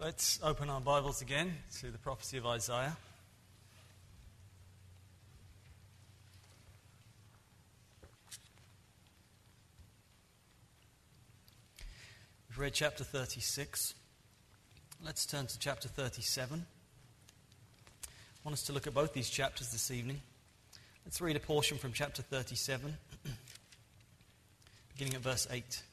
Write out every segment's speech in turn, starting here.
Let's open our Bibles again to the prophecy of Isaiah. We've read chapter 36. Let's turn to chapter 37. I want us to look at both these chapters this evening. Let's read a portion from chapter 37, beginning at verse 8.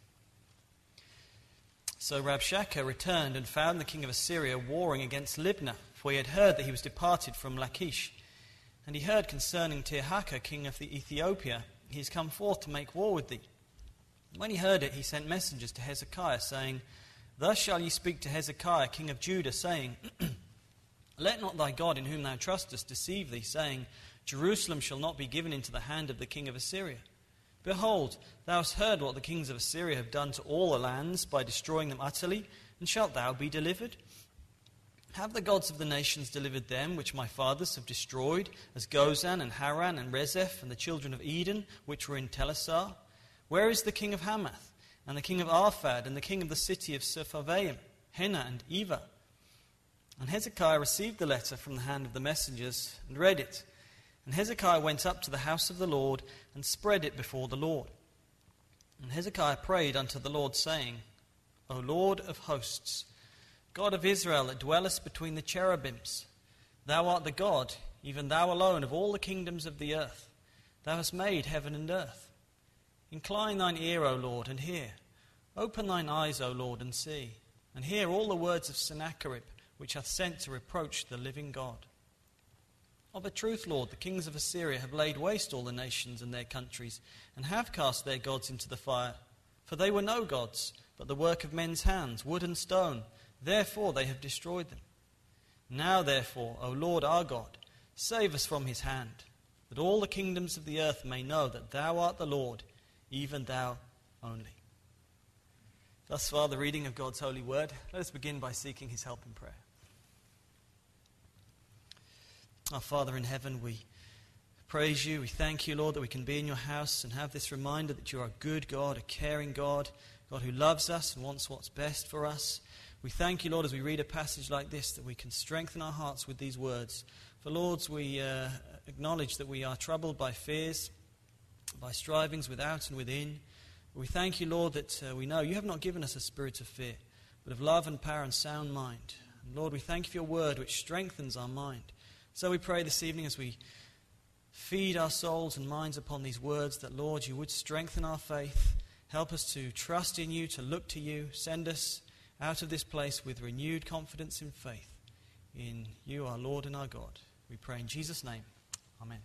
So Rabshakeh returned and found the king of Assyria warring against Libnah, for he had heard that he was departed from Lachish. And he heard concerning Tirhakah, king of the Ethiopia, he is come forth to make war with thee. When he heard it, he sent messengers to Hezekiah, saying, Thus shall ye speak to Hezekiah, king of Judah, saying, Let not thy God in whom thou trustest deceive thee, saying, Jerusalem shall not be given into the hand of the king of Assyria. Behold, thou hast heard what the kings of Assyria have done to all the lands by destroying them utterly, and shalt thou be delivered? Have the gods of the nations delivered them which my fathers have destroyed, as Gozan and Haran and Rezeph and the children of Eden, which were in Telassar? Where is the king of Hamath, and the king of Arphad, and the king of the city of Sepharvaim, Hena and Eva? And Hezekiah received the letter from the hand of the messengers, and read it. And Hezekiah went up to the house of the Lord, and spread it before the Lord. And Hezekiah prayed unto the Lord, saying, O Lord of hosts, God of Israel, that dwellest between the cherubims, thou art the God, even thou alone, of all the kingdoms of the earth. Thou hast made heaven and earth. Incline thine ear, O Lord, and hear. Open thine eyes, O Lord, and see. And hear all the words of Sennacherib, which hath sent to reproach the living God. Of a truth, Lord, the kings of Assyria have laid waste all the nations and their countries, and have cast their gods into the fire. For they were no gods, but the work of men's hands, wood and stone. Therefore they have destroyed them. Now therefore, O Lord our God, save us from his hand, that all the kingdoms of the earth may know that thou art the Lord, even thou only. Thus far the reading of God's holy word. Let us begin by seeking his help in prayer. Our Father in heaven, we praise you. We thank you, Lord, that we can be in your house and have this reminder that you are a good God, a caring God, God who loves us and wants what's best for us. We thank you, Lord, as we read a passage like this, that we can strengthen our hearts with these words. For, Lord, we acknowledge that we are troubled by fears, by strivings without and within. We thank you, Lord, that we know you have not given us a spirit of fear, but of love and power and sound mind. And Lord, we thank you for your word, which strengthens our mind. So we pray this evening as we feed our souls and minds upon these words that, Lord, you would strengthen our faith, help us to trust in you, to look to you, send us out of this place with renewed confidence in faith in you, our Lord and our God. We pray in Jesus' name. Amen.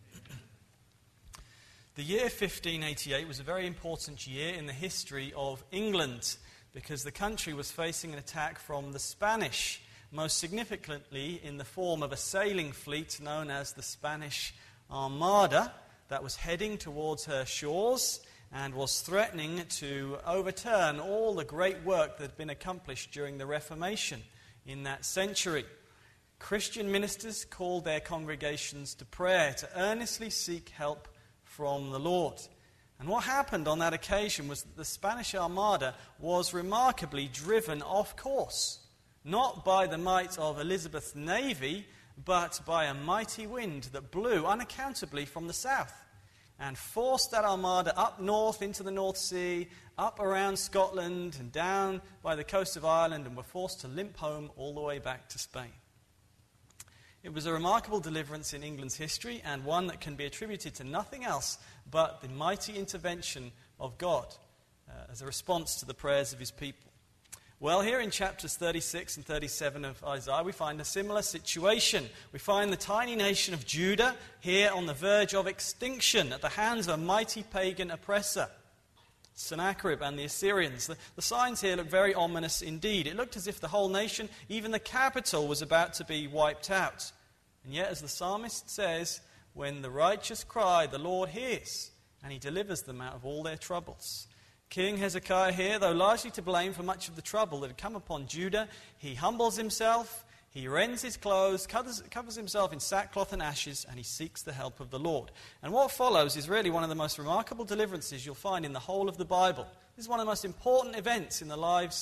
The year 1588 was a very important year in the history of England because the country was facing an attack from the Spanish, most significantly in the form of a sailing fleet known as the Spanish Armada that was heading towards her shores and was threatening to overturn all the great work that had been accomplished during the Reformation in that century. Christian ministers called their congregations to prayer to earnestly seek help from the Lord. And what happened on that occasion was that the Spanish Armada was remarkably driven off course. Not by the might of Elizabeth's navy, but by a mighty wind that blew unaccountably from the south and forced that armada up north into the North Sea, up around Scotland and down by the coast of Ireland, and were forced to limp home all the way back to Spain. It was a remarkable deliverance in England's history, and one that can be attributed to nothing else but the mighty intervention of God as a response to the prayers of his people. Well, here in chapters 36 and 37 of Isaiah, we find a similar situation. We find the tiny nation of Judah here on the verge of extinction at the hands of a mighty pagan oppressor, Sennacherib and the Assyrians. The signs here look very ominous indeed. It looked as if the whole nation, even the capital, was about to be wiped out. And yet, as the psalmist says, when the righteous cry, the Lord hears, and he delivers them out of all their troubles. King Hezekiah here, though largely to blame for much of the trouble that had come upon Judah, he humbles himself, he rends his clothes, covers himself in sackcloth and ashes, and he seeks the help of the Lord. And what follows is really one of the most remarkable deliverances you'll find in the whole of the Bible. This is one of the most important events in the lives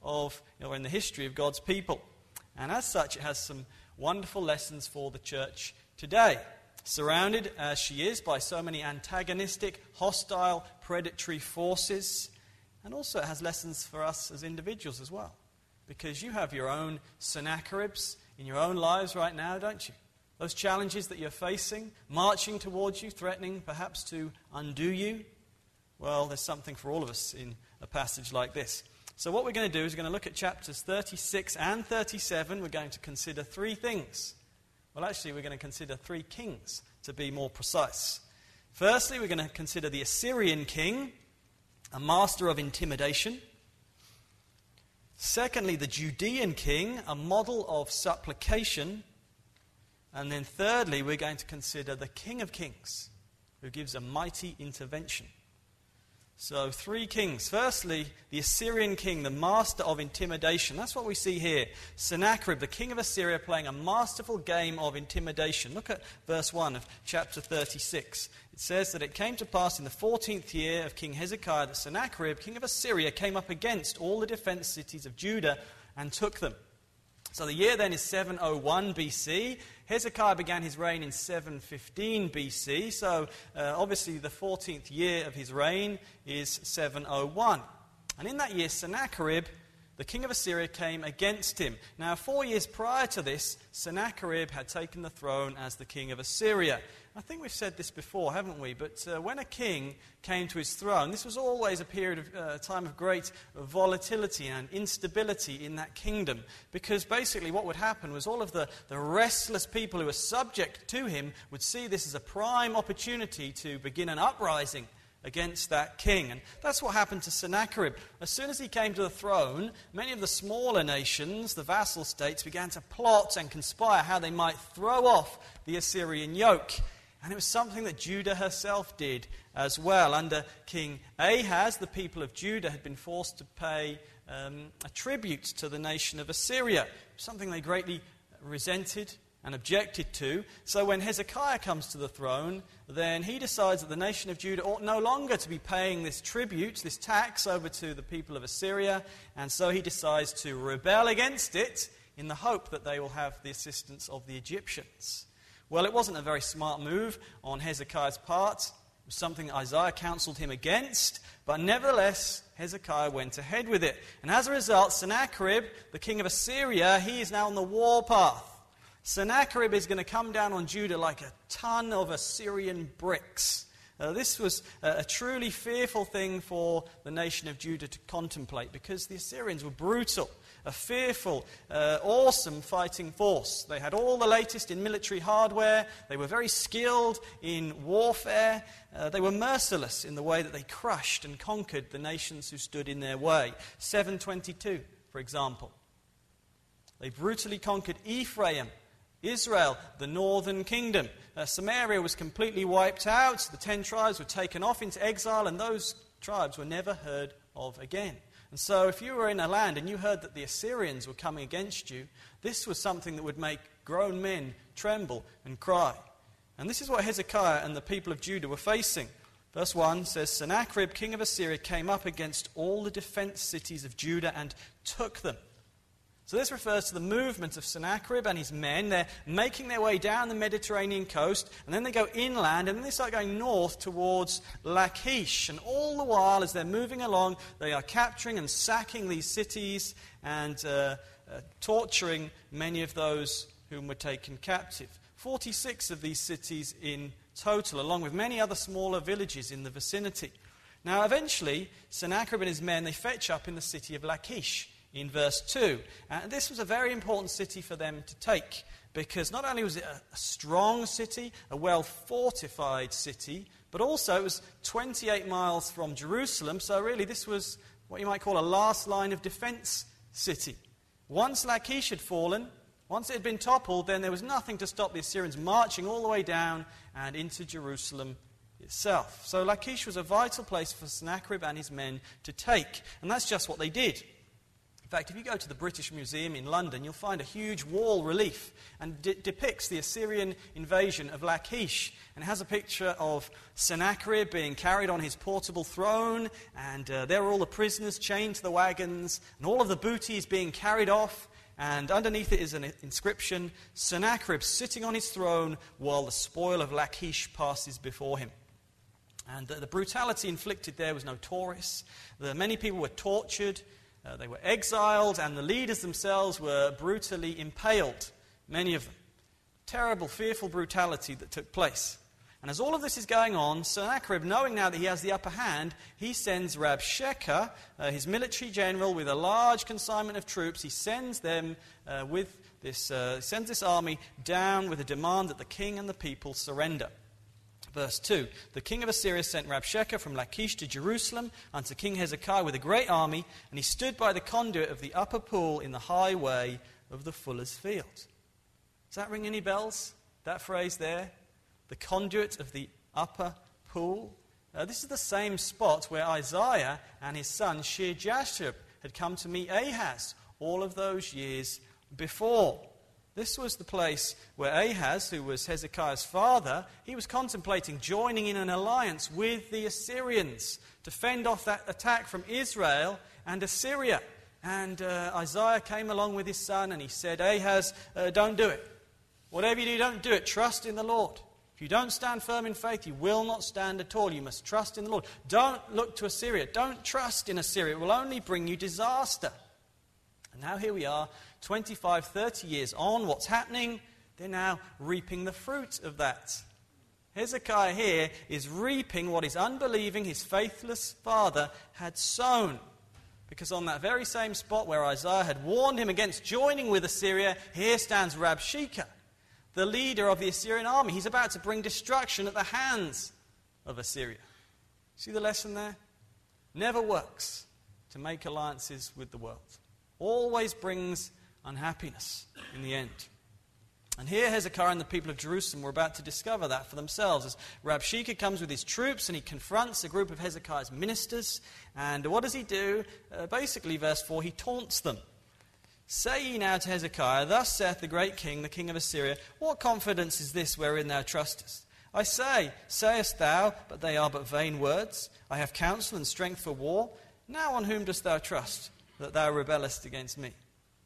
in the history of God's people. And as such, it has some wonderful lessons for the church today. Surrounded as she is by so many antagonistic, hostile, predatory forces. And also it has lessons for us as individuals as well. Because you have your own Sennacheribs in your own lives right now, don't you? Those challenges that you're facing, marching towards you, threatening perhaps to undo you. Well, there's something for all of us in a passage like this. So what we're going to do is we're going to look at chapters 36 and 37. We're going to consider three things. Well, actually, we're going to consider three kings, to be more precise. Firstly, we're going to consider the Assyrian king, a master of intimidation. Secondly, the Judean king, a model of supplication. And then thirdly, we're going to consider the King of Kings, who gives a mighty intervention. So, three kings. Firstly, the Assyrian king, the master of intimidation. That's what we see here. Sennacherib, the king of Assyria, playing a masterful game of intimidation. Look at verse 1 of chapter 36. It says that it came to pass in the 14th year of King Hezekiah that Sennacherib, king of Assyria, came up against all the defense cities of Judah and took them. So the year then is 701 BC. Hezekiah began his reign in 715 BC. So obviously the 14th year of his reign is 701. And in that year, Sennacherib, the king of Assyria, came against him. Now, 4 years prior to this, Sennacherib had taken the throne as the king of Assyria. I think we've said this before, haven't we? But when a king came to his throne, this was always a period of time of great volatility and instability in that kingdom. Because basically what would happen was all of the restless people who were subject to him would see this as a prime opportunity to begin an uprising against that king. And that's what happened to Sennacherib. As soon as he came to the throne, many of the smaller nations, the vassal states, began to plot and conspire how they might throw off the Assyrian yoke. And it was something that Judah herself did as well. Under King Ahaz, the people of Judah had been forced to pay a tribute to the nation of Assyria, something they greatly resented and objected to. So when Hezekiah comes to the throne, then he decides that the nation of Judah ought no longer to be paying this tribute, this tax over to the people of Assyria, and so he decides to rebel against it in the hope that they will have the assistance of the Egyptians. Well, it wasn't a very smart move on Hezekiah's part. It was something that Isaiah counseled him against, but nevertheless, Hezekiah went ahead with it. And as a result, Sennacherib, the king of Assyria, he is now on the warpath. Sennacherib is going to come down on Judah like a ton of Assyrian bricks. This was a truly fearful thing for the nation of Judah to contemplate, because the Assyrians were brutal, a fearful, awesome fighting force. They had all the latest in military hardware. They were very skilled in warfare. They were merciless in the way that they crushed and conquered the nations who stood in their way. 722, for example. They brutally conquered Ephraim, Israel, the northern kingdom. Samaria was completely wiped out. The 10 tribes were taken off into exile, and those tribes were never heard of again. And so if you were in a land and you heard that the Assyrians were coming against you, this was something that would make grown men tremble and cry. And this is what Hezekiah and the people of Judah were facing. Verse 1 says, Sennacherib, king of Assyria, came up against all the defense cities of Judah and took them. So this refers to the movement of Sennacherib and his men. They're making their way down the Mediterranean coast, and then they go inland, and then they start going north towards Lachish. And all the while, as they're moving along, they are capturing and sacking these cities and torturing many of those whom were taken captive. 46 of these cities in total, along with many other smaller villages in the vicinity. Now, eventually, Sennacherib and his men, they fetch up in the city of Lachish in verse 2. And this was a very important city for them to take, because not only was it a strong city, a well-fortified city, but also it was 28 miles from Jerusalem, so really this was what you might call a last line of defense city. Once Lachish had fallen, once it had been toppled, then there was nothing to stop the Assyrians marching all the way down and into Jerusalem itself. So Lachish was a vital place for Sennacherib and his men to take, and that's just what they did. In fact, if you go to the British Museum in London, you'll find a huge wall relief and depicts the Assyrian invasion of Lachish. And it has a picture of Sennacherib being carried on his portable throne, and there are all the prisoners chained to the wagons, and all of the booty is being carried off. And underneath it is an inscription, Sennacherib sitting on his throne while the spoil of Lachish passes before him. And the brutality inflicted there was notorious. Many people were tortured. They were exiled, and the leaders themselves were brutally impaled, many of them. Terrible, fearful brutality that took place. And as all of this is going on, Sennacherib, knowing now that he has the upper hand, he sends Rabshakeh, his military general, with a large consignment of troops. He sends them sends this army down with a demand that the king and the people surrender. Verse 2, the king of Assyria sent Rabshakeh from Lachish to Jerusalem unto King Hezekiah with a great army, and he stood by the conduit of the upper pool in the highway of the fuller's field. Does that ring any bells, that phrase there? The conduit of the upper pool? This is the same spot where Isaiah and his son Shear-Jashub had come to meet Ahaz all of those years before. This was the place where Ahaz, who was Hezekiah's father, he was contemplating joining in an alliance with the Assyrians to fend off that attack from Israel and Assyria. And Isaiah came along with his son and he said, Ahaz, don't do it. Whatever you do, don't do it. Trust in the Lord. If you don't stand firm in faith, you will not stand at all. You must trust in the Lord. Don't look to Assyria. Don't trust in Assyria. It will only bring you disaster. And now here we are, 25, 30 years on. What's happening? They're now reaping the fruit of that. Hezekiah here is reaping what his unbelieving, his faithless father had sown. Because on that very same spot where Isaiah had warned him against joining with Assyria, here stands Rabshakeh, the leader of the Assyrian army. He's about to bring destruction at the hands of Assyria. See the lesson there? Never works to make alliances with the world. Always brings unhappiness in the end. And here Hezekiah and the people of Jerusalem were about to discover that for themselves as Rabshakeh comes with his troops and he confronts a group of Hezekiah's ministers. And what does he do? Basically, verse 4, he taunts them. Say ye now to Hezekiah, thus saith the great king, the king of Assyria, what confidence is this wherein thou trustest? I say, sayest thou, but they are but vain words. I have counsel and strength for war. Now on whom dost thou trust, that thou rebellest against me?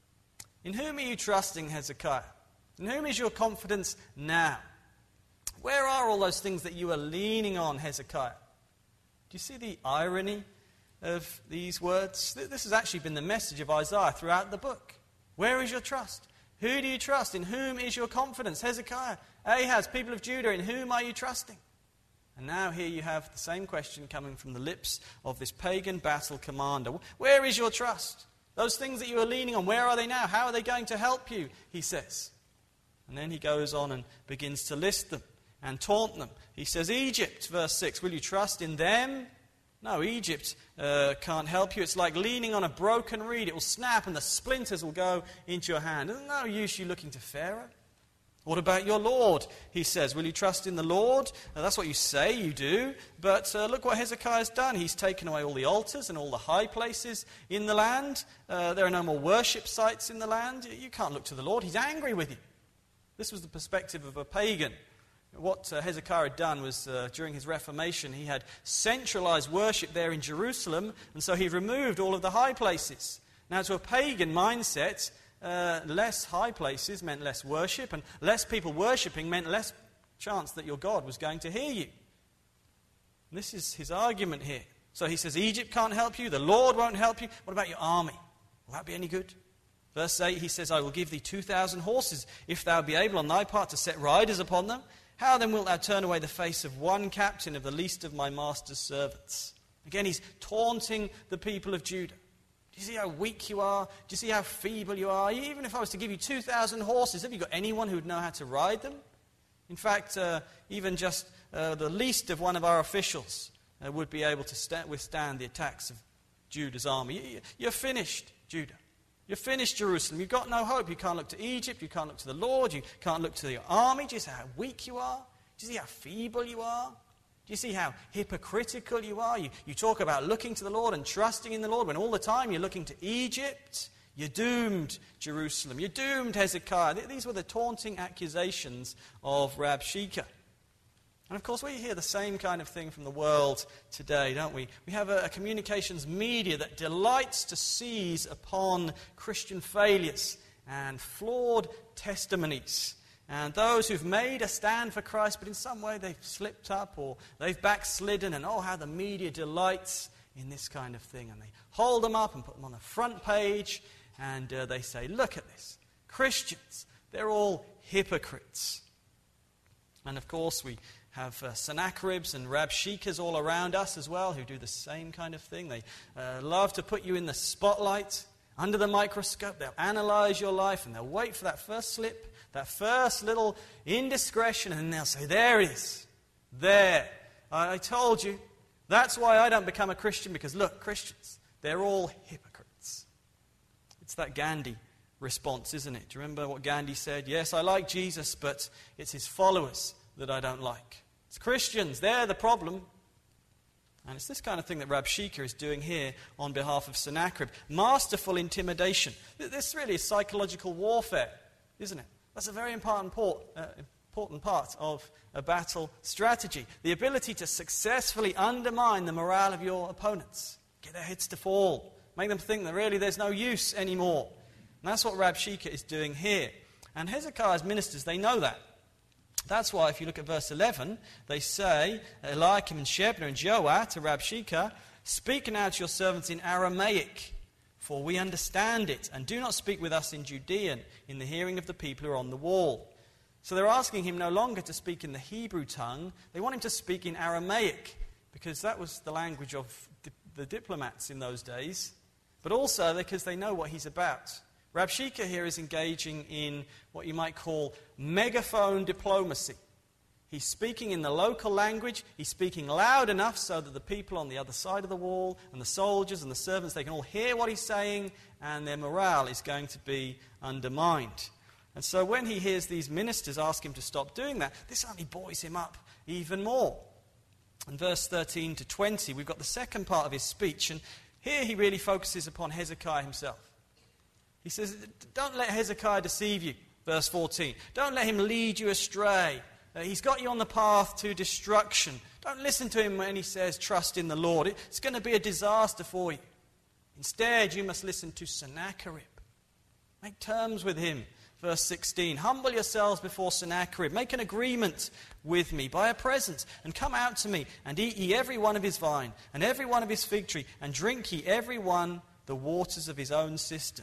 In whom are you trusting, Hezekiah? In whom is your confidence now? Where are all those things that you are leaning on, Hezekiah? Do you see the irony of these words? This has actually been the message of Isaiah throughout the book. Where is your trust? Who do you trust? In whom is your confidence? Hezekiah, Ahaz, people of Judah, in whom are you trusting? And now here you have the same question coming from the lips of this pagan battle commander. Where is your trust? Those things that you are leaning on, where are they now? How are they going to help you? He says. And then he goes on and begins to list them and taunt them. He says, Egypt, verse 6, will you trust in them? No, Egypt can't help you. It's like leaning on a broken reed. It will snap and the splinters will go into your hand. There's no use you looking to Pharaoh. What about your Lord? He says, will you trust in the Lord? That's what you say you do. But look what Hezekiah has done. He's taken away all the altars and all the high places in the land. There are no more worship sites in the land. You can't look to the Lord. He's angry with you. This was the perspective of a pagan. What Hezekiah had done was, during his Reformation, he had centralized worship there in Jerusalem, and so he removed all of the high places. Now, to a pagan mindset, less high places meant less worship, and less people worshipping meant less chance that your God was going to hear you. And this is his argument here. So he says, Egypt can't help you, the Lord won't help you. What about your army? Will that be any good? Verse 8, he says, I will give thee 2,000 horses, if thou be able on thy part to set riders upon them. How then wilt thou turn away the face of one captain of the least of my master's servants? Again, he's taunting the people of Judah. Do you see how weak you are? Do you see how feeble you are? Even if I was to give you 2,000 horses, have you got anyone who would know how to ride them? In fact, even just the least of one of our officials would be able to withstand the attacks of Judah's army. You're finished, Judah. You're finished, Jerusalem. You've got no hope. You can't look to Egypt. You can't look to the Lord. You can't look to your army. Do you see how weak you are? Do you see how feeble you are? Do Do you see how hypocritical you are? You talk about looking to the Lord and trusting in the Lord when all the time you're looking to Egypt. You're doomed, Jerusalem. You're doomed, Hezekiah. These were the taunting accusations of Rabshakeh. And of course, we hear the same kind of thing from the world today, don't we? We have a communications media that delights to seize upon Christian failures and flawed testimonies. And those who've made a stand for Christ, but in some way they've slipped up or they've backslidden, and how the media delights in this kind of thing. And they hold them up and put them on the front page, and they say, look at this. Christians, they're all hypocrites. And of course, we have Sennacheribs and Rabshakehs all around us as well who do the same kind of thing. They love to put you in the spotlight, under the microscope. They'll analyze your life and they'll wait for that first slip, that first little indiscretion, and then they'll say, there it is. There. I told you. That's why I don't become a Christian, because look, Christians, they're all hypocrites. It's that Gandhi response, isn't it? Do you remember what Gandhi said? Yes, I like Jesus, but it's his followers that I don't like. It's Christians, they're the problem. And it's this kind of thing that Rabshakeh is doing here on behalf of Sennacherib. Masterful intimidation. This really is psychological warfare, isn't it? That's a very important part of a battle strategy. The ability to successfully undermine the morale of your opponents. Get their heads to fall. Make them think that really there's no use anymore. And that's what Rabshakeh is doing here. And Hezekiah's ministers, they know that. That's why if you look at verse 11, they say, Eliakim and Shebna and Joah to Rabshakeh, speak now to your servants in Aramaic, for we understand it, and do not speak with us in Judean, in the hearing of the people who are on the wall. So they're asking him no longer to speak in the Hebrew tongue, they want him to speak in Aramaic, because that was the language of the diplomats in those days, but also because they know what he's about. Rabshakeh here is engaging in what you might call megaphone diplomacy. He's speaking in the local language. He's speaking loud enough so that the people on the other side of the wall and the soldiers and the servants, they can all hear what he's saying, and their morale is going to be undermined. And so when he hears these ministers ask him to stop doing that, this only buoys him up even more. In verse 13 to 20, we've got the second part of his speech, and here he really focuses upon Hezekiah himself. He says, don't let Hezekiah deceive you, verse 14. Don't let him lead you astray. He's got you on the path to destruction. Don't listen to him when he says, trust in the Lord. It's going to be a disaster for you. Instead, you must listen to Sennacherib. Make terms with him. Verse 16, humble yourselves before Sennacherib. Make an agreement with me by a present, and come out to me, and eat ye every one of his vine, and every one of his fig tree, and drink ye every one the waters of his own cistern.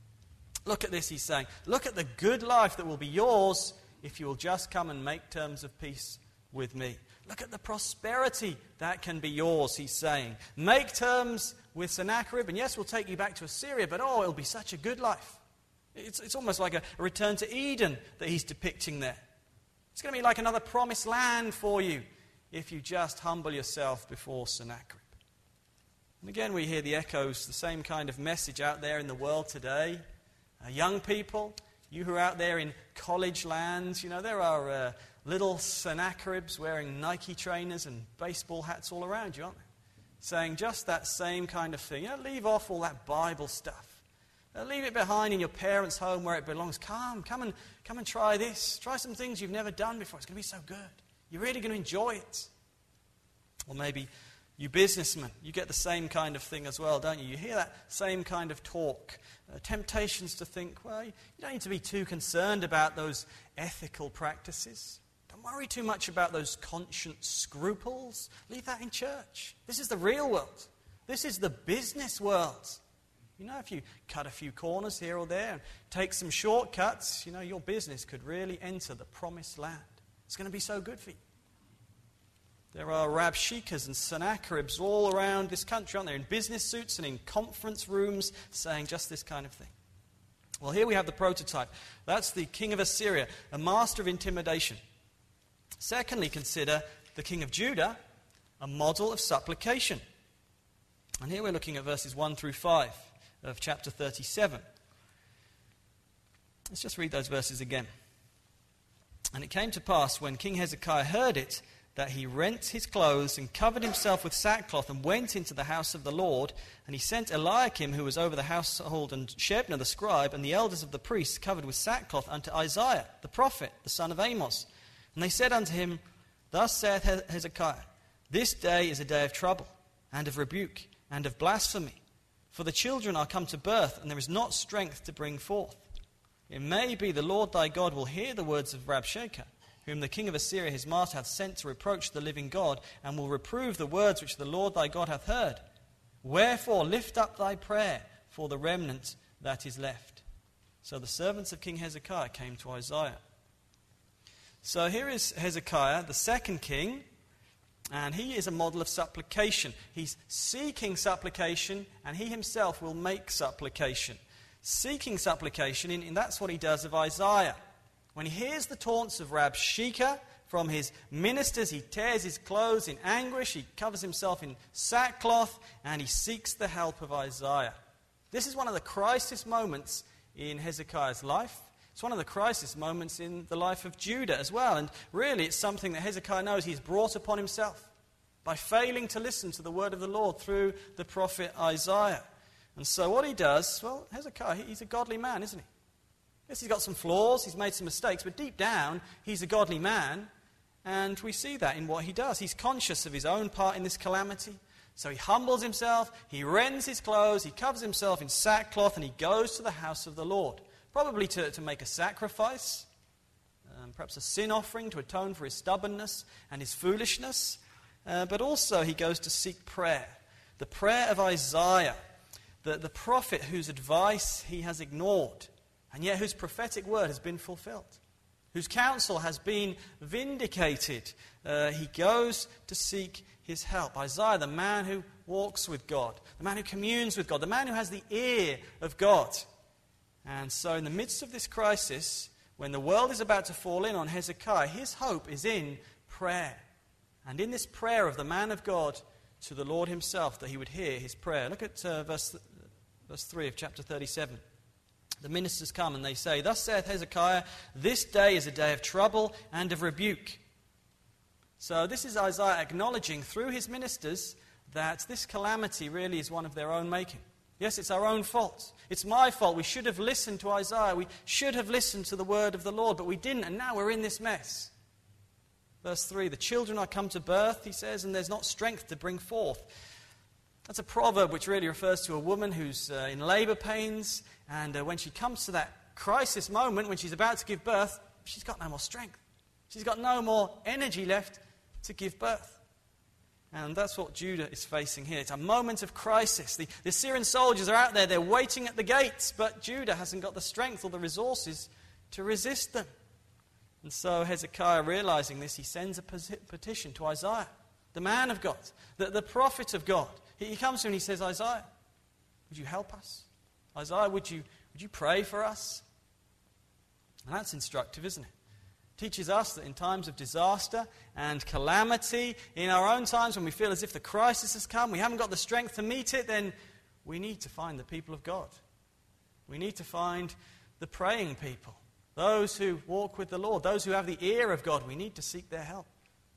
Look at this, he's saying. Look at the good life that will be yours if you will just come and make terms of peace with me. Look at the prosperity that can be yours, he's saying. Make terms with Sennacherib, and yes, we'll take you back to Assyria, but it'll be such a good life. It's almost like a return to Eden that he's depicting there. It's going to be like another promised land for you if you just humble yourself before Sennacherib. And again, we hear the echoes, the same kind of message out there in the world today. Young people, you who are out there in college lands, there are little Sennacheribs wearing Nike trainers and baseball hats all around you, aren't they? Saying just that same kind of thing. Leave off all that Bible stuff. Leave it behind in your parents' home where it belongs. Come and try this. Try some things you've never done before. It's going to be so good. You're really going to enjoy it. Or maybe you businessmen, you get the same kind of thing as well, don't you? You hear that same kind of talk. Temptations to think, well, you don't need to be too concerned about those ethical practices. Don't worry too much about those conscience scruples. Leave that in church. This is the real world. This is the business world. If you cut a few corners here or there and take some shortcuts, your business could really enter the promised land. It's going to be so good for you. There are Rabshakehs and Sennacheribs all around this country, aren't there, in business suits and in conference rooms saying just this kind of thing. Well, here we have the prototype. That's the king of Assyria, a master of intimidation. Secondly, consider the king of Judah, a model of supplication. And here we're looking at verses 1 through 5 of chapter 37. Let's just read those verses again. And it came to pass when King Hezekiah heard it, that he rent his clothes and covered himself with sackcloth and went into the house of the Lord. And he sent Eliakim, who was over the household, and Shebna the scribe, and the elders of the priests, covered with sackcloth, unto Isaiah the prophet, the son of Amos. And they said unto him, Thus saith Hezekiah, This day is a day of trouble, and of rebuke, and of blasphemy. For the children are come to birth, and there is not strength to bring forth. It may be the Lord thy God will hear the words of Rabshakeh, whom the king of Assyria his master hath sent to reproach the living God, and will reprove the words which the Lord thy God hath heard. Wherefore lift up thy prayer for the remnant that is left. So the servants of King Hezekiah came to Isaiah. So here is Hezekiah, the second king, and he is a model of supplication. He's seeking supplication, and he himself will make supplication. Seeking supplication, and that's what he does of Isaiah. When he hears the taunts of Rabshakeh from his ministers, he tears his clothes in anguish, he covers himself in sackcloth, and he seeks the help of Isaiah. This is one of the crisis moments in Hezekiah's life. It's one of the crisis moments in the life of Judah as well. And really, it's something that Hezekiah knows he's brought upon himself by failing to listen to the word of the Lord through the prophet Isaiah. And so what he does, well, Hezekiah, he's a godly man, isn't he? Yes, he's got some flaws, he's made some mistakes, but deep down, he's a godly man, and we see that in what he does. He's conscious of his own part in this calamity, so he humbles himself, he rends his clothes, he covers himself in sackcloth, and he goes to the house of the Lord, probably to make a sacrifice, perhaps a sin offering to atone for his stubbornness and his foolishness, but also he goes to seek prayer, the prayer of Isaiah, the prophet whose advice he has ignored, and yet whose prophetic word has been fulfilled, whose counsel has been vindicated. He goes to seek his help. Isaiah, the man who walks with God, the man who communes with God, the man who has the ear of God. And so in the midst of this crisis, when the world is about to fall in on Hezekiah, his hope is in prayer. And in this prayer of the man of God to the Lord himself, that he would hear his prayer. Look at verse 3 of chapter 37. The ministers come and they say, Thus saith Hezekiah, This day is a day of trouble and of rebuke. So this is Isaiah acknowledging through his ministers that this calamity really is one of their own making. Yes, it's our own fault. It's my fault. We should have listened to Isaiah. We should have listened to the word of the Lord, but we didn't, and now we're in this mess. Verse 3, The children are come to birth, he says, and there's not strength to bring forth. That's a proverb which really refers to a woman who's in labor pains, and when she comes to that crisis moment, when she's about to give birth, she's got no more strength. She's got no more energy left to give birth. And that's what Judah is facing here. It's a moment of crisis. The Assyrian soldiers are out there, they're waiting at the gates, but Judah hasn't got the strength or the resources to resist them. And so Hezekiah, realizing this, he sends a petition to Isaiah, the man of God, the prophet of God. He comes to him and he says, Isaiah, would you help us? Isaiah, would you pray for us? And that's instructive, isn't it? It teaches us that in times of disaster and calamity, in our own times when we feel as if the crisis has come, we haven't got the strength to meet it, then we need to find the people of God. We need to find the praying people, those who walk with the Lord, those who have the ear of God. We need to seek their help.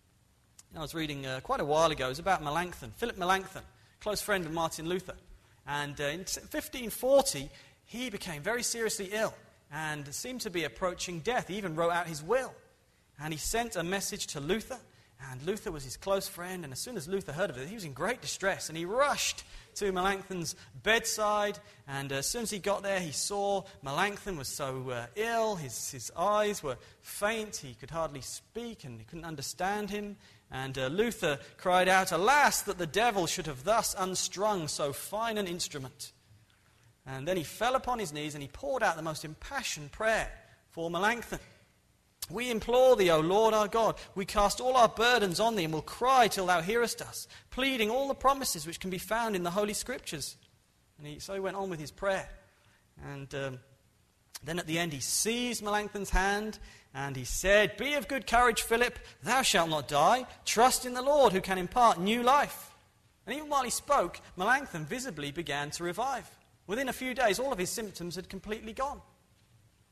I was reading quite a while ago, it was about Melanchthon, Philip Melanchthon, close friend of Martin Luther. And in 1540, he became very seriously ill and seemed to be approaching death. He even wrote out his will. And he sent a message to Luther, and Luther was his close friend. And as soon as Luther heard of it, he was in great distress. And he rushed to Melanchthon's bedside. And as soon as he got there, he saw Melanchthon was so ill. His eyes were faint. He could hardly speak, and he couldn't understand him. And Luther cried out, Alas, that the devil should have thus unstrung so fine an instrument. And then he fell upon his knees and he poured out the most impassioned prayer for Melanchthon. We implore thee, O Lord our God, we cast all our burdens on thee and will cry till thou hearest us, pleading all the promises which can be found in the Holy Scriptures. And so he went on with his prayer. And then at the end he seized Melanchthon's hand and he said, Be of good courage, Philip, thou shalt not die. Trust in the Lord who can impart new life. And even while he spoke, Melanchthon visibly began to revive. Within a few days, all of his symptoms had completely gone.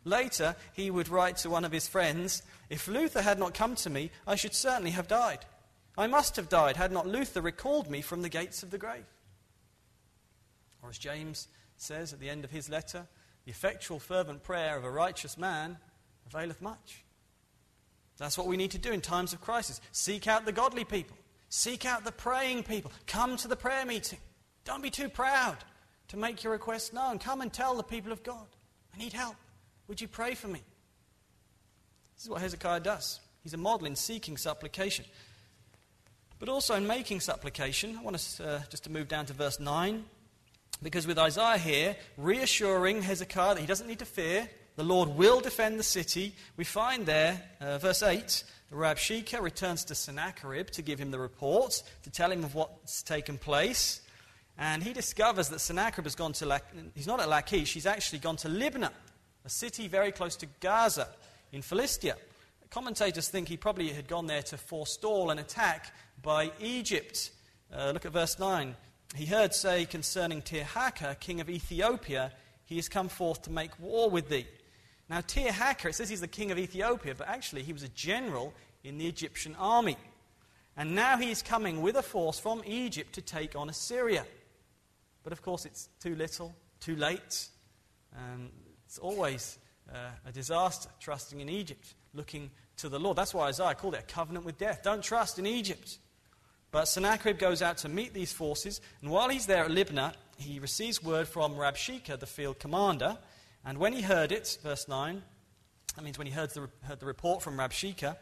Later, he would write to one of his friends, "If Luther had not come to me, I should certainly have died. I must have died had not Luther recalled me from the gates of the grave." Or as James says at the end of his letter, "The effectual fervent prayer of a righteous man availeth much." That's what we need to do in times of crisis. Seek out the godly people. Seek out the praying people. Come to the prayer meeting. Don't be too proud to make your requests known. Come and tell the people of God, "I need help. Would you pray for me?" This is what Hezekiah does. He's a model in seeking supplication. But also in making supplication. I want us just to move down to verse 9. Because with Isaiah here, reassuring Hezekiah that he doesn't need to fear, the Lord will defend the city, we find there, verse 8, Rabshakeh returns to Sennacherib to give him the report, to tell him of what's taken place. And he discovers that Sennacherib has gone to, he's not at Lachish, he's actually gone to Libnah, a city very close to Gaza in Philistia. Commentators think he probably had gone there to forestall an attack by Egypt. Look at verse 9. He heard say concerning Tirhakah, king of Ethiopia, "He has come forth to make war with thee." Now Tirhakah, it says he's the king of Ethiopia, but actually he was a general in the Egyptian army. And now he is coming with a force from Egypt to take on Assyria. But of course it's too little, too late. And it's always a disaster trusting in Egypt, looking to the Lord. That's why Isaiah called it a covenant with death. Don't trust in Egypt. But Sennacherib goes out to meet these forces, and while he's there at Libnah, he receives word from Rabshakeh, the field commander, and when he heard it, verse 9, that means when he heard the report from Rabshakeh,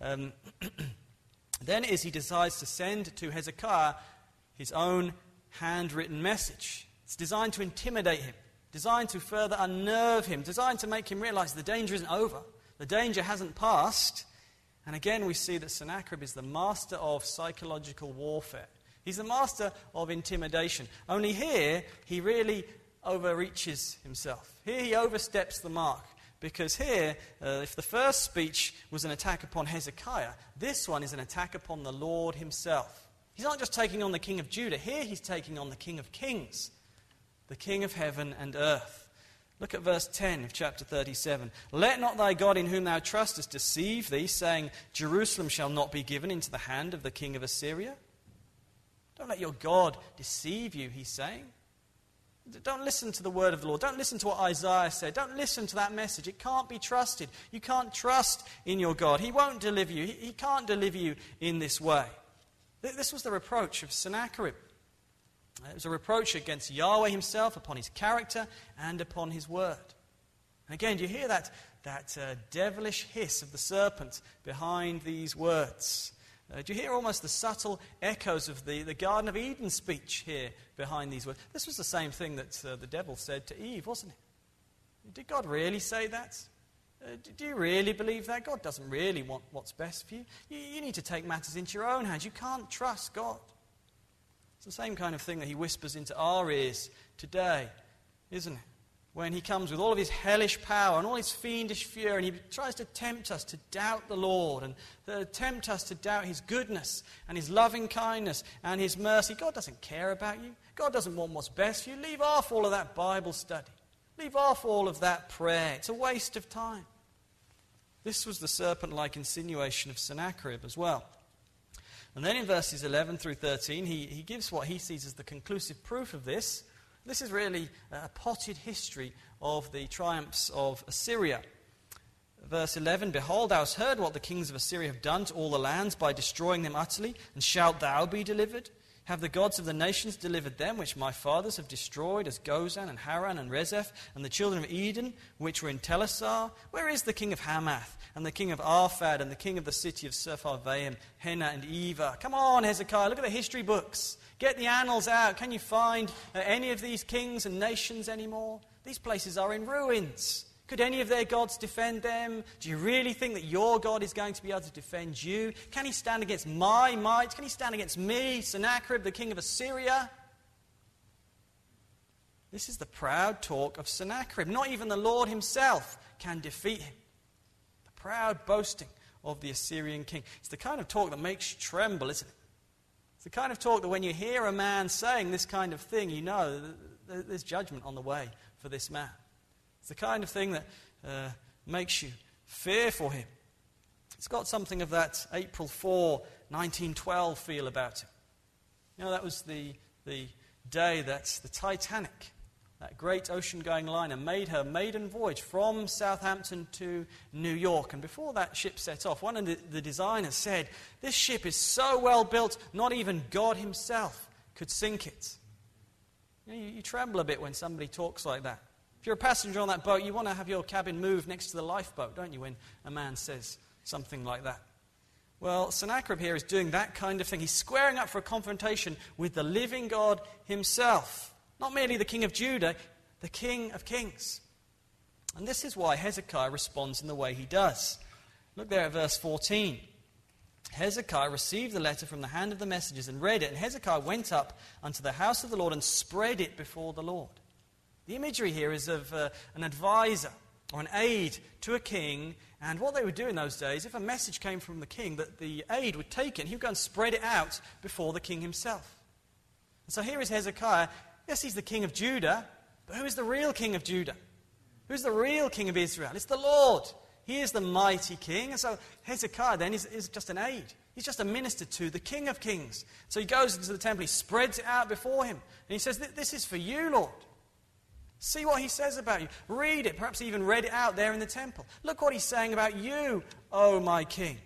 then he decides to send to Hezekiah his own handwritten message. It's designed to intimidate him, designed to further unnerve him, designed to make him realize the danger isn't over, the danger hasn't passed. And again, we see that Sennacherib is the master of psychological warfare. He's the master of intimidation. Only here, he really overreaches himself. Here, he oversteps the mark. Because here, if the first speech was an attack upon Hezekiah, this one is an attack upon the Lord himself. He's not just taking on the king of Judah. Here, he's taking on the King of Kings, the King of heaven and earth. Look at verse 10 of chapter 37. "Let not thy God in whom thou trustest deceive thee, saying, Jerusalem shall not be given into the hand of the king of Assyria." Don't let your God deceive you, he's saying. Don't listen to the word of the Lord. Don't listen to what Isaiah said. Don't listen to that message. It can't be trusted. You can't trust in your God. He won't deliver you. He can't deliver you in this way. This was the reproach of Sennacherib. It was a reproach against Yahweh himself, upon his character, and upon his word. And again, do you hear that devilish hiss of the serpent behind these words? Do you hear almost the subtle echoes of the Garden of Eden speech here behind these words? This was the same thing that the devil said to Eve, wasn't it? Did God really say that? Do you really believe that? God doesn't really want what's best for you. You need to take matters into your own hands. You can't trust God. It's the same kind of thing that he whispers into our ears today, isn't it? When he comes with all of his hellish power and all his fiendish fury, and he tries to tempt us to doubt the Lord and to tempt us to doubt his goodness and his loving kindness and his mercy. God doesn't care about you. God doesn't want what's best for you. Leave off all of that Bible study. Leave off all of that prayer. It's a waste of time. This was the serpent-like insinuation of Sennacherib as well. And then in verses 11 through 13, he gives what he sees as the conclusive proof of this. This is really a potted history of the triumphs of Assyria. Verse 11, "Behold, thou hast heard what the kings of Assyria have done to all the lands by destroying them utterly, and shalt thou be delivered? Have the gods of the nations delivered them, which my fathers have destroyed, as Gozan and Haran and Rezeph, and the children of Eden, which were in Telassar? Where is the king of Hamath, and the king of Arphad, and the king of the city of Sepharvaim, Hena and Eva?" Come on, Hezekiah, look at the history books. Get the annals out. Can you find any of these kings and nations anymore? These places are in ruins. Could any of their gods defend them? Do you really think that your God is going to be able to defend you? Can he stand against my might? Can he stand against me, Sennacherib, the king of Assyria? This is the proud talk of Sennacherib. Not even the Lord himself can defeat him. The proud boasting of the Assyrian king. It's the kind of talk that makes you tremble, isn't it? It's the kind of talk that when you hear a man saying this kind of thing, you know there's judgment on the way for this man. It's the kind of thing that makes you fear for him. It's got something of that April 4, 1912 feel about it. You know, that was the day that the Titanic, that great ocean-going liner, made her maiden voyage from Southampton to New York. And before that ship set off, one of the designers said, "This ship is so well built, not even God himself could sink it." You know, you tremble a bit when somebody talks like that. If you're a passenger on that boat, you want to have your cabin moved next to the lifeboat, don't you, when a man says something like that? Well, Sennacherib here is doing that kind of thing. He's squaring up for a confrontation with the living God himself. Not merely the king of Judah, the King of Kings. And this is why Hezekiah responds in the way he does. Look there at verse 14. Hezekiah received the letter from the hand of the messengers and read it. And Hezekiah went up unto the house of the Lord and spread it before the Lord. The imagery here is of an advisor or an aide to a king. And what they would do in those days, if a message came from the king, that the aide would take it and he would go and spread it out before the king himself. And so here is Hezekiah. Yes, he's the king of Judah, but who is the real king of Judah? Who's the real king of Israel? It's the Lord. He is the mighty king. And so Hezekiah then is just an aide. He's just a minister to the King of Kings. So he goes into the temple, he spreads it out before him, and he says, "This is for you, Lord. See what he says about you. Read it. Perhaps he even read it out there in the temple. Look what he's saying about you, oh my king."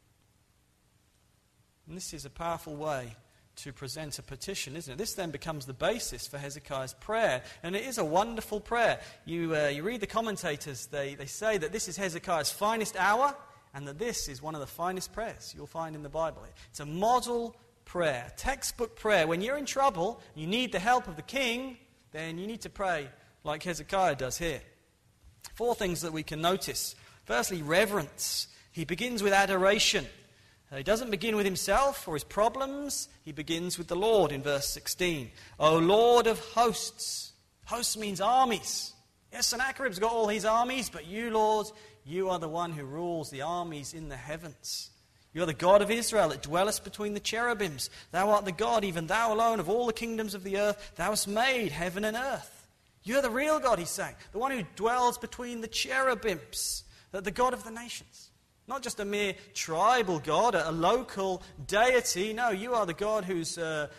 And this is a powerful way to present a petition, isn't it? This then becomes the basis for Hezekiah's prayer. And it is a wonderful prayer. You read the commentators, they say that this is Hezekiah's finest hour and that this is one of the finest prayers you'll find in the Bible. It's a model prayer, textbook prayer. When you're in trouble, you need the help of the king, then you need to pray like Hezekiah does here. 4 things that we can notice. Firstly, reverence. He begins with adoration. He doesn't begin with himself or his problems. He begins with the Lord in verse 16. O Lord of hosts. Hosts means armies. Yes, Sennacherib's got all his armies, but you, Lord, you are the one who rules the armies in the heavens. You are the God of Israel that dwellest between the cherubims. Thou art the God, even thou alone, of all the kingdoms of the earth. Thou hast made heaven and earth. You're the real God, he's saying. The one who dwells between the cherubims. The God of the nations. Not just a mere tribal God, a local deity. No, you are the God whose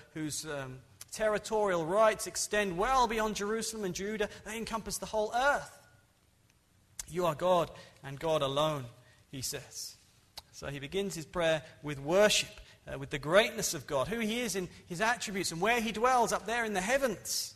territorial rights extend well beyond Jerusalem and Judah. They encompass the whole earth. You are God and God alone, he says. So he begins his prayer with worship, with the greatness of God, who he is in his attributes and where he dwells up there in the heavens.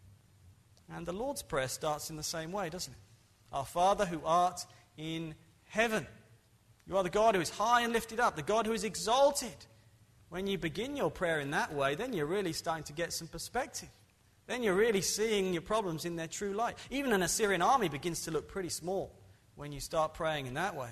And the Lord's Prayer starts in the same way, doesn't it? Our Father who art in heaven. You are the God who is high and lifted up, the God who is exalted. When you begin your prayer in that way, then you're really starting to get some perspective. Then you're really seeing your problems in their true light. Even an Assyrian army begins to look pretty small when you start praying in that way.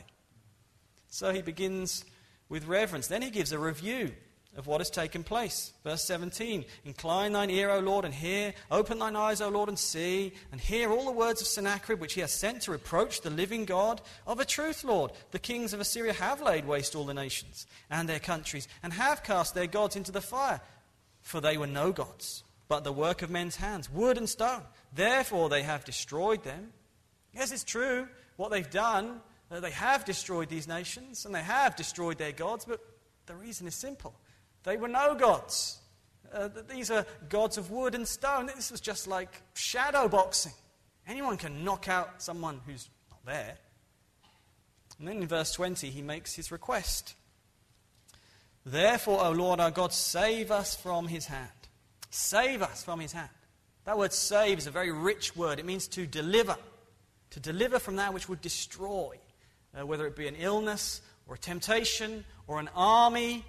So he begins with reverence. Then he gives a review of what has taken place. Verse 17, Incline thine ear, O Lord, and hear. Open thine eyes, O Lord, and see. And hear all the words of Sennacherib, which he has sent to reproach the living God. Of a truth, Lord, the kings of Assyria have laid waste all the nations and their countries, and have cast their gods into the fire. For they were no gods, but the work of men's hands, wood and stone. Therefore they have destroyed them. Yes, it's true what they've done. They have destroyed these nations, and they have destroyed their gods, but the reason is simple. They were no gods. These are gods of wood and stone. This was just like shadow boxing. Anyone can knock out someone who's not there. And then in verse 20, he makes his request. Therefore, O Lord our God, save us from his hand. Save us from his hand. That word save is a very rich word. It means to deliver. To deliver from that which would destroy. Whether it be an illness or a temptation or an army.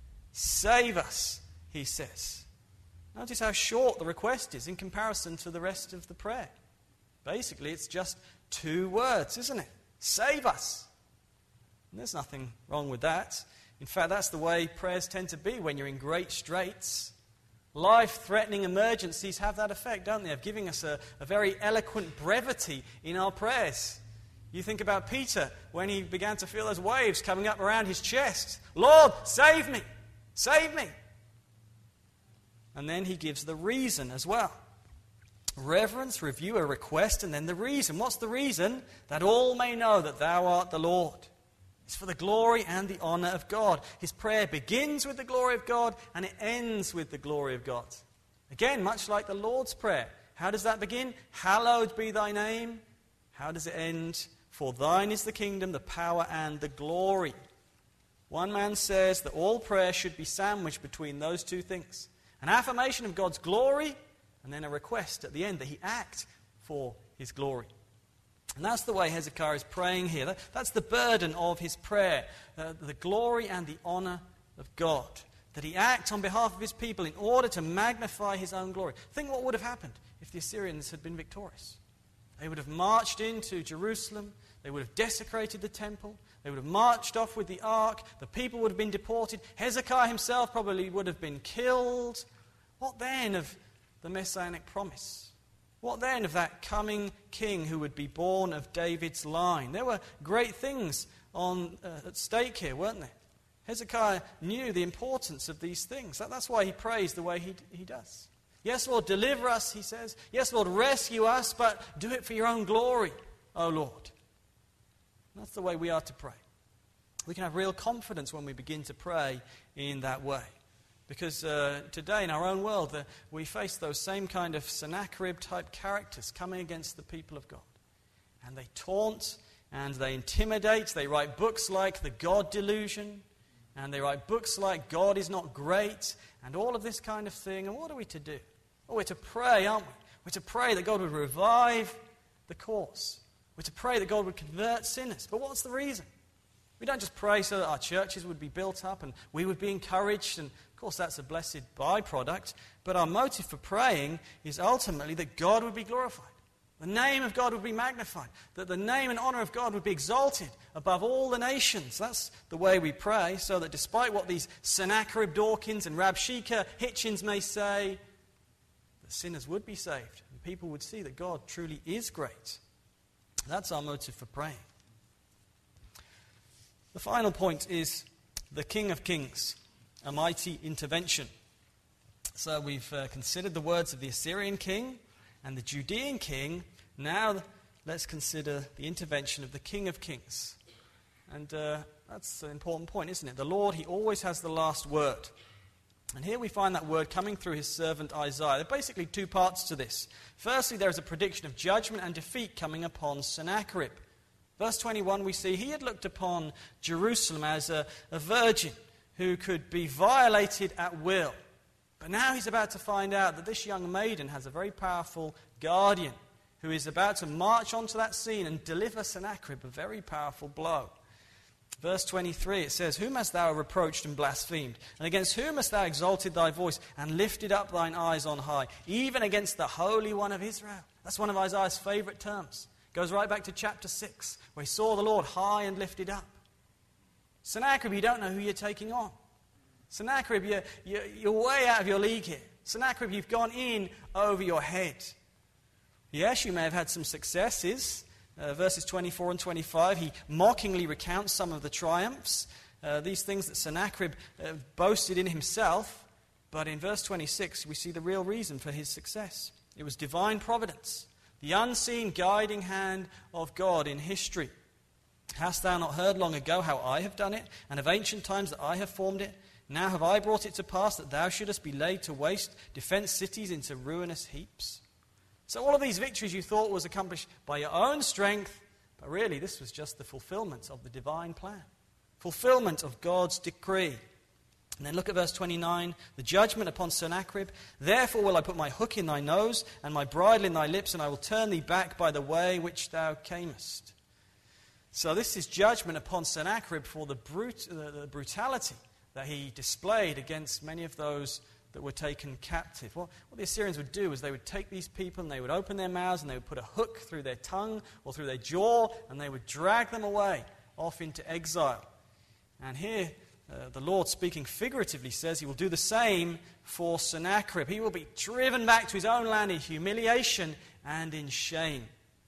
Save us, he says. Notice how short the request is in comparison to the rest of the prayer. Basically, it's just 2 words, isn't it? Save us. And there's nothing wrong with that. In fact, that's the way prayers tend to be when you're in great straits. Life-threatening emergencies have that effect, don't they? Of giving us a very eloquent brevity in our prayers. You think about Peter when he began to feel those waves coming up around his chest. Lord, save me! Save me! And then he gives the reason as well. reverence, review, a request, and then the reason. What's the reason? That all may know that thou art the Lord. It's for the glory and the honor of God. His prayer begins with the glory of God, and it ends with the glory of God. Again, much like the Lord's Prayer. How does that begin? Hallowed be thy name. How does it end? For thine is the kingdom, the power, and the glory. One man says that all prayer should be sandwiched between those two things. An affirmation of God's glory, and then a request at the end that he act for his glory. And that's the way Hezekiah is praying here. That's the burden of his prayer. The glory and the honor of God. That he act on behalf of his people in order to magnify his own glory. Think what would have happened if the Assyrians had been victorious. They would have marched into Jerusalem. They would have desecrated the temple. They would have marched off with the ark. The people would have been deported. Hezekiah himself probably would have been killed. What then of the messianic promise? What then of that coming king who would be born of David's line? There were great things at stake here, weren't there? Hezekiah knew the importance of these things. That's why he prays the way he does. Yes, Lord, deliver us, he says. Yes, Lord, rescue us, but do it for your own glory, O Lord. That's the way we are to pray. We can have real confidence when we begin to pray in that way. Because today in our own world, we face those same kind of Sennacherib-type characters coming against the people of God. And they taunt and they intimidate. They write books like The God Delusion. And they write books like God is Not Great. And all of this kind of thing. And what are we to do? Well, we're to pray, aren't we? We're to pray that God would revive the cause. We're to pray that God would convert sinners. But what's the reason? We don't just pray so that our churches would be built up and we would be encouraged, and of course that's a blessed byproduct, but our motive for praying is ultimately that God would be glorified, the name of God would be magnified, that the name and honor of God would be exalted above all the nations. That's the way we pray, so that despite what these Sennacherib Dawkins and Rabshakeh Hitchens may say, that sinners would be saved and people would see that God truly is great. That's our motive for praying. The final point is the King of Kings, a mighty intervention. So we've considered the words of the Assyrian king and the Judean king. Now let's consider the intervention of the King of Kings. And that's an important point, isn't it? The Lord, he always has the last word. And here we find that word coming through his servant Isaiah. There are basically two parts to this. Firstly, there is a prediction of judgment and defeat coming upon Sennacherib. Verse 21, we see he had looked upon Jerusalem as a virgin who could be violated at will. But now he's about to find out that this young maiden has a very powerful guardian who is about to march onto that scene and deliver Sennacherib a very powerful blow. Verse 23, it says, Whom hast thou reproached and blasphemed? And against whom hast thou exalted thy voice and lifted up thine eyes on high? Even against the Holy One of Israel. That's one of Isaiah's favorite terms. Goes right back to chapter 6, where he saw the Lord high and lifted up. Sennacherib, you don't know who you're taking on. Sennacherib, you're way out of your league here. Sennacherib, you've gone in over your head. Yes, you may have had some successes. Verses 24 and 25, he mockingly recounts some of the triumphs, these things that Sennacherib boasted in himself. But in verse 26, we see the real reason for his success. It was divine providence. The unseen guiding hand of God in history. Hast thou not heard long ago how I have done it, and of ancient times that I have formed it? Now have I brought it to pass that thou shouldest be laid to waste, defence cities into ruinous heaps. So all of these victories you thought was accomplished by your own strength, but really this was just the fulfillment of the divine plan. Fulfillment of God's decree. And then look at verse 29, the judgment upon Sennacherib. Therefore will I put my hook in thy nose and my bridle in thy lips, and I will turn thee back by the way which thou camest. So this is judgment upon Sennacherib for the brutality that he displayed against many of those that were taken captive. What the Assyrians would do is they would take these people and they would open their mouths and they would put a hook through their tongue or through their jaw, and they would drag them away off into exile. And here the Lord, speaking figuratively, says he will do the same for Sennacherib. He will be driven back to his own land in humiliation and in shame.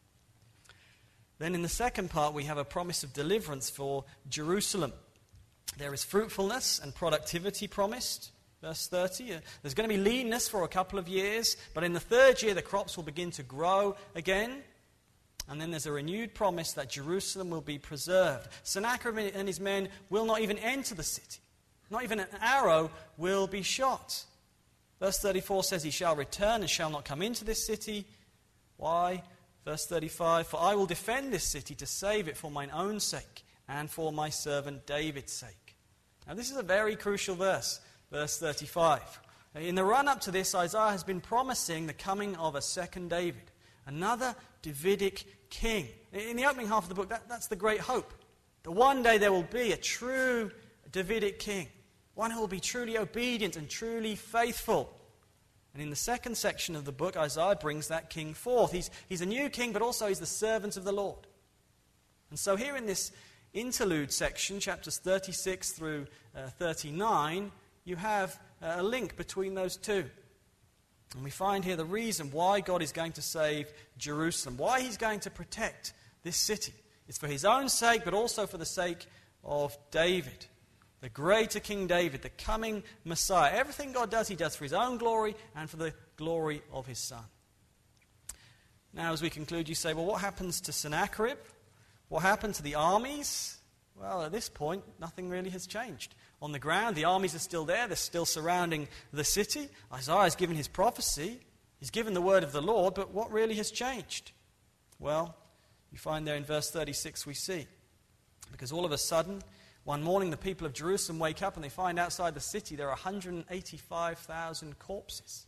Then in the second part we have a promise of deliverance for Jerusalem. There is fruitfulness and productivity promised. Verse 30, there's going to be leanness for a couple of years, but in the third year the crops will begin to grow again. And then there's a renewed promise that Jerusalem will be preserved. Sennacherib and his men will not even enter the city. Not even an arrow will be shot. Verse 34 says, he shall return and shall not come into this city. Why? Verse 35, for I will defend this city to save it for mine own sake and for my servant David's sake. Now this is a very crucial verse, verse 35. In the run-up to this, Isaiah has been promising the coming of a second David, another Davidic king. In the opening half of the book, that's the great hope. That one day there will be a true Davidic king, one who will be truly obedient and truly faithful. And in the second section of the book, Isaiah brings that king forth. He's a new king, but also he's the servant of the Lord. And so here in this interlude section, chapters 36 through 39, you have a link between those two. And we find here the reason why God is going to save Jerusalem, why he's going to protect this city. It's for his own sake, but also for the sake of David, the greater King David, the coming Messiah. Everything God does, he does for his own glory and for the glory of his Son. Now, as we conclude, you say, well, what happens to Sennacherib? What happened to the armies? Well, at this point, nothing really has changed. On the ground, the armies are still there. They're still surrounding the city. Isaiah has given his prophecy. He's given the word of the Lord, but what really has changed? Well, you find there in verse 36 we see. Because all of a sudden, one morning the people of Jerusalem wake up and they find outside the city there are 185,000 corpses,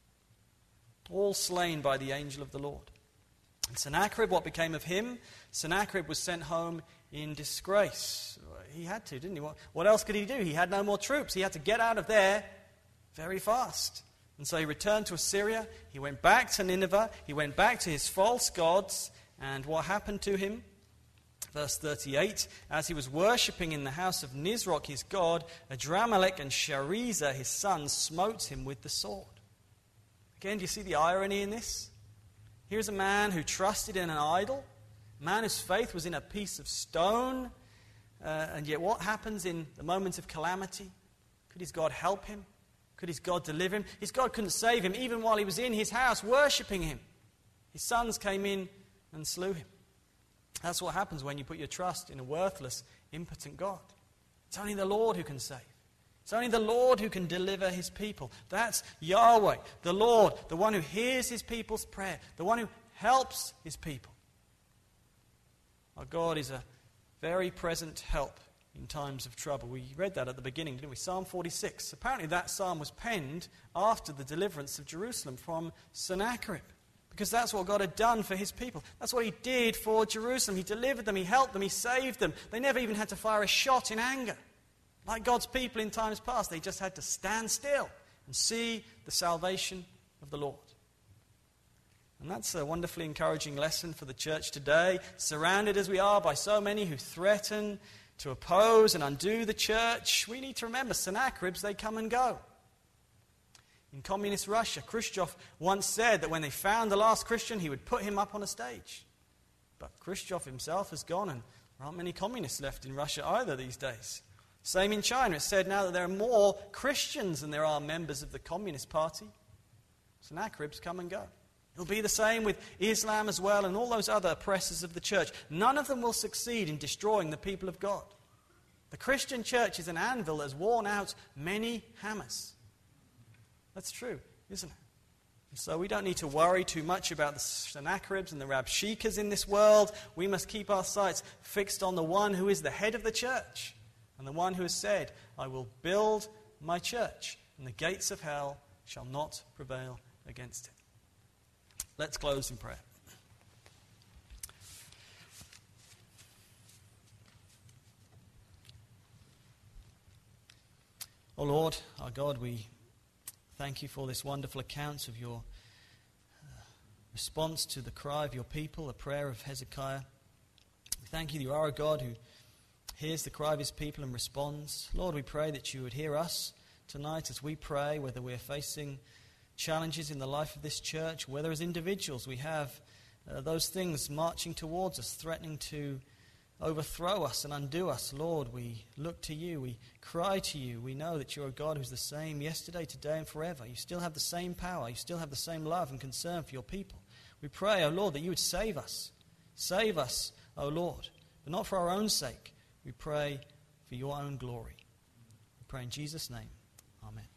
all slain by the angel of the Lord. And Sennacherib, what became of him? Sennacherib was sent home in disgrace. He had to, didn't he? What else could he do? He had no more troops. He had to get out of there very fast. And so he returned to Assyria. He went back to Nineveh. He went back to his false gods. And what happened to him? Verse 38, as he was worshipping in the house of Nisroch, his god, Adramelech and Sharezer, his son, smote him with the sword. Again, do you see the irony in this? Here's a man who trusted in an idol, a man whose faith was in a piece of stone, and yet what happens in the moment of calamity? Could his God help him? Could his God deliver him? His God couldn't save him even while he was in his house worshipping him. His sons came in and slew him. That's what happens when you put your trust in a worthless, impotent God. It's only the Lord who can save. It's only the Lord who can deliver his people. That's Yahweh, the Lord, the one who hears his people's prayer, the one who helps his people. Our God is a very present help in times of trouble. We read that at the beginning, didn't we? Psalm 46. Apparently that psalm was penned after the deliverance of Jerusalem from Sennacherib, because that's what God had done for his people. That's what he did for Jerusalem. He delivered them, he helped them, he saved them. They never even had to fire a shot in anger. Like God's people in times past, they just had to stand still and see the salvation of the Lord. And that's a wonderfully encouraging lesson for the church today, surrounded as we are by so many who threaten to oppose and undo the church. We need to remember, Sennacheribs, they come and go. In communist Russia, Khrushchev once said that when they found the last Christian, he would put him up on a stage. But Khrushchev himself has gone, and there aren't many communists left in Russia either these days. Same in China. It's said now that there are more Christians than there are members of the Communist Party. Sennacheribs come and go. It'll be the same with Islam as well and all those other oppressors of the church. None of them will succeed in destroying the people of God. The Christian church is an anvil that has worn out many hammers. That's true, isn't it? And so we don't need to worry too much about the Sennacheribs and the Rabshikas in this world. We must keep our sights fixed on the one who is the head of the church and the one who has said, I will build my church and the gates of hell shall not prevail against it. Let's close in prayer. Oh Lord, our God, we thank you for this wonderful account of your response to the cry of your people, the prayer of Hezekiah. We thank you that you are a God who hears the cry of his people and responds. Lord, we pray that you would hear us tonight as we pray, whether we're facing challenges in the life of this church, whether as individuals we have those things marching towards us, threatening to overthrow us and undo us. Lord, we look to you. We cry to you. We know that you're a God who's the same yesterday, today, and forever. You still have the same power. You still have the same love and concern for your people. We pray, O Lord, that you would save us. Save us, O Lord, but not for our own sake. We pray for your own glory. We pray in Jesus' name. Amen.